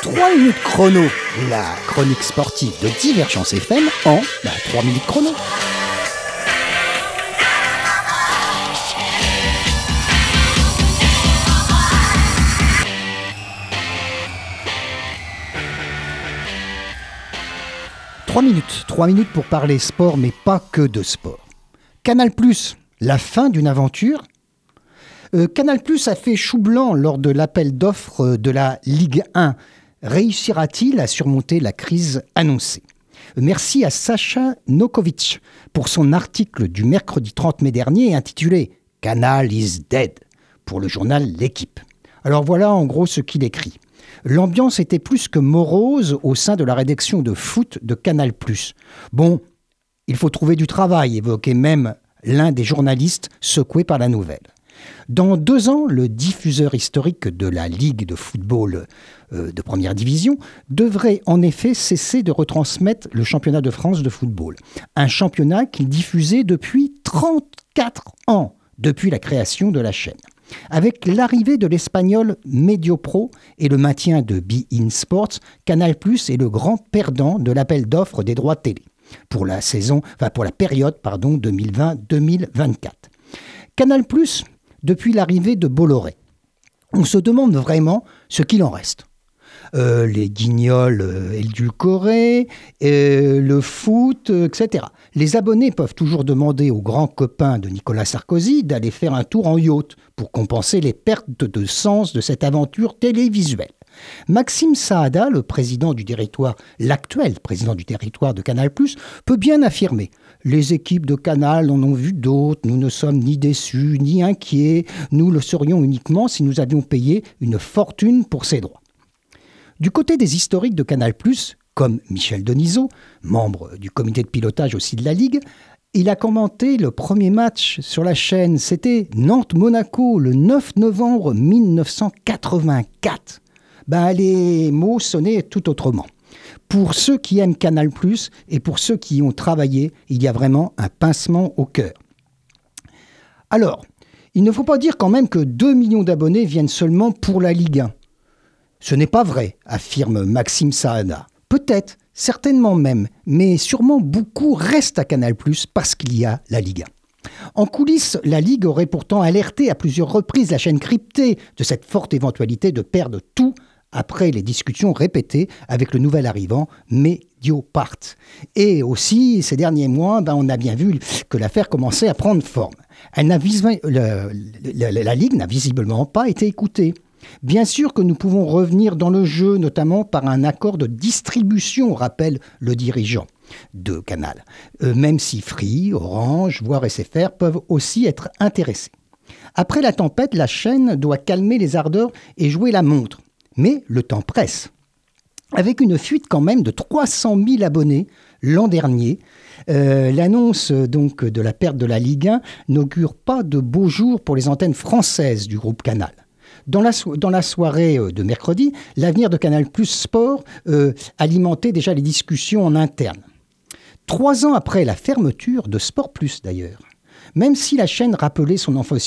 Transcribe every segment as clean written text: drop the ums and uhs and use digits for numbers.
3 minutes chrono, la chronique sportive de Divergence FM en 3 minutes chrono. Trois minutes pour parler sport, mais pas que de sport. Canal+, la fin d'une aventure. Canal+ a fait chou blanc lors de l'appel d'offres de la Ligue 1. Réussira-t-il à surmonter la crise annoncée ? Merci à Sacha Nokovic pour son article du mercredi 30 mai dernier intitulé « Canal is dead » pour le journal L'Équipe. Alors voilà en gros ce qu'il écrit. L'ambiance était plus que morose au sein de la rédaction de foot de Canal+. Bon, il faut trouver du travail, évoquait même l'un des journalistes secoués par la nouvelle. Dans 2 ans, le diffuseur historique de la Ligue de football de première division devrait en effet cesser de retransmettre le championnat de France de football. Un championnat qu'il diffusait depuis 34 ans, depuis la création de la chaîne. Avec l'arrivée de l'espagnol Mediopro et le maintien de beIN Sports, Canal+ est le grand perdant de l'appel d'offres des droits télé pour la période 2020-2024. Canal+, depuis l'arrivée de Bolloré, on se demande vraiment ce qu'il en reste. Les guignols édulcorés, le foot, etc. Les abonnés peuvent toujours demander aux grands copains de Nicolas Sarkozy d'aller faire un tour en yacht pour compenser les pertes de sens de cette aventure télévisuelle. Maxime Saada, l'actuel président du territoire de Canal+, peut bien affirmer « Les équipes de Canal en ont vu d'autres, nous ne sommes ni déçus ni inquiets, nous le serions uniquement si nous avions payé une fortune pour ces droits ». Du côté des historiques de Canal+, comme Michel Denisot, membre du comité de pilotage aussi de la Ligue, il a commenté le premier match sur la chaîne, c'était Nantes-Monaco, le 9 novembre 1984. Les mots sonnaient tout autrement. Pour ceux qui aiment Canal+, et pour ceux qui y ont travaillé, il y a vraiment un pincement au cœur. Alors, il ne faut pas dire quand même que 2 millions d'abonnés viennent seulement pour la Ligue 1. Ce n'est pas vrai, affirme Maxime Saada. Peut-être, certainement même, mais sûrement beaucoup restent à Canal+ parce qu'il y a la Ligue 1. En coulisses, la Ligue aurait pourtant alerté à plusieurs reprises la chaîne cryptée de cette forte éventualité de perdre tout après les discussions répétées avec le nouvel arrivant Mediapart. Et aussi, ces derniers mois, on a bien vu que l'affaire commençait à prendre forme. La Ligue n'a visiblement pas été écoutée. Bien sûr que nous pouvons revenir dans le jeu, notamment par un accord de distribution, rappelle le dirigeant de Canal, même si Free, Orange, voire SFR peuvent aussi être intéressés. Après la tempête, la chaîne doit calmer les ardeurs et jouer la montre. Mais le temps presse. Avec une fuite quand même de 300 000 abonnés l'an dernier, l'annonce donc de la perte de la Ligue 1 n'augure pas de beaux jours pour les antennes françaises du groupe Canal. Dans la soirée de mercredi, l'avenir de Canal+ Sport alimentait déjà les discussions en interne. 3 ans après la fermeture de Sport Plus d'ailleurs, même si la chaîne rappelait son offre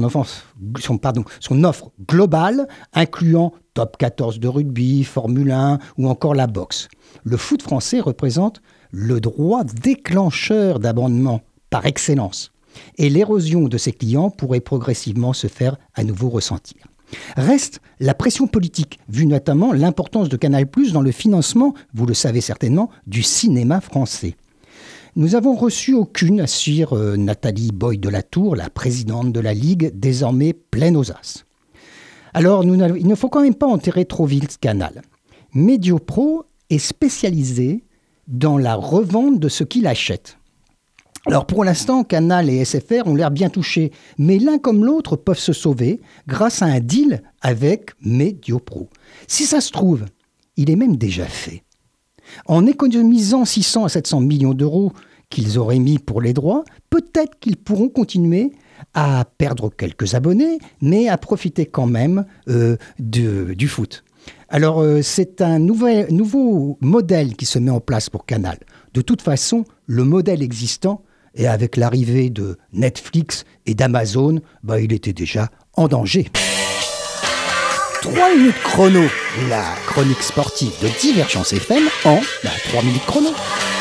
globale, incluant Top 14 de rugby, Formule 1 ou encore la boxe, le foot français représente le droit déclencheur d'abonnement par excellence. Et l'érosion de ses clients pourrait progressivement se faire à nouveau ressentir. Reste la pression politique, vu notamment l'importance de Canal+ dans le financement, vous le savez certainement, du cinéma français. Nous avons reçu aucune, assure Nathalie Boy de la Tour, la présidente de la Ligue, désormais pleine aux as. Alors, il ne faut quand même pas enterrer trop vite Canal. Mediopro est spécialisé dans la revente de ce qu'il achète. Alors pour l'instant, Canal et SFR ont l'air bien touchés, mais l'un comme l'autre peuvent se sauver grâce à un deal avec Mediopro. Si ça se trouve, il est même déjà fait. En économisant 600 à 700 millions d'euros qu'ils auraient mis pour les droits, peut-être qu'ils pourront continuer à perdre quelques abonnés, mais à profiter quand même du foot. Alors c'est un nouveau modèle qui se met en place pour Canal. De toute façon, le modèle existant, et avec l'arrivée de Netflix et d'Amazon, il était déjà en danger. 3 minutes chrono, la chronique sportive de Divergence FM en 3 minutes chrono.